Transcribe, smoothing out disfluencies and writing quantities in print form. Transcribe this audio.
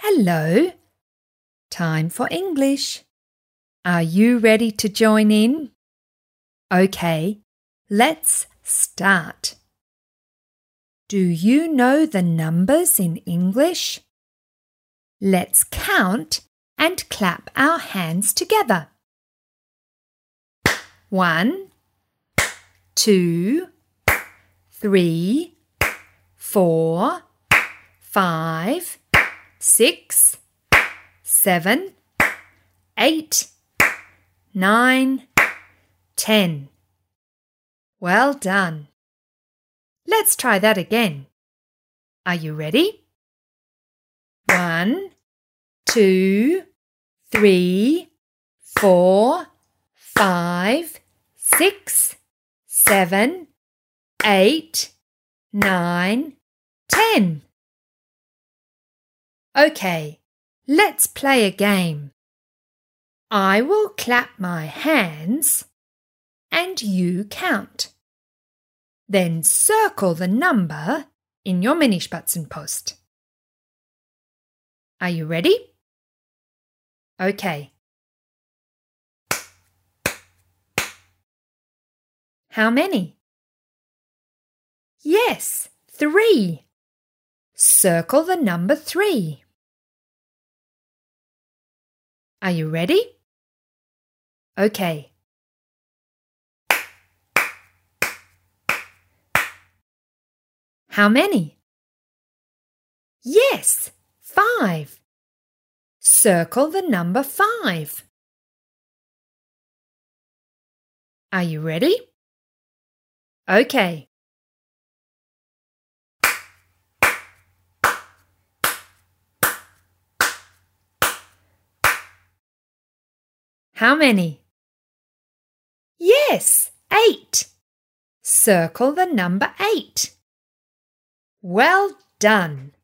Hello. Time for English. Are you ready to join in? Okay, let's start. Do you know the numbers in English? Let's count and clap our hands together. 1, 2, 3, 4, 5, 6, 7, 8, 9, 10. Well done. Let's try that again. Are you ready? 1, 2, 3, 4, 5, 6, 7, 8, 9, 10. Okay, let's play a game. I will clap my hands and you count. Then circle the number in your Minispatzenpost. Are you ready? Okay. How many? Yes, 3. Circle the number 3. Are you ready? Okay. How many? Yes, 5. Circle the number 5. Are you ready? Okay. How many? Yes, 8. Circle the number 8. Well done.